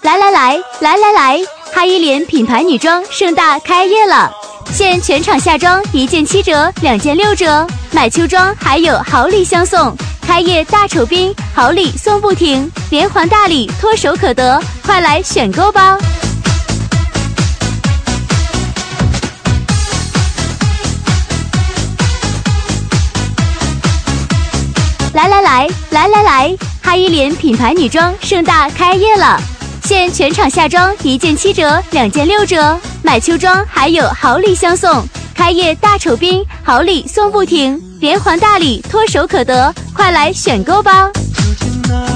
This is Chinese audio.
来，哈依莲品牌女装盛大开业了！现全场夏装1件7折，2件6折，买秋装还有好礼相送。开业大酬宾，好礼送不停，连环大礼唾手可得，快来选购吧！来，哈依莲品牌女装盛大开业了！现全场夏装1件7折，2件6折，买秋装还有好礼相送。开业大酬宾，好礼送不停，连环大礼唾手可得，快来选购吧！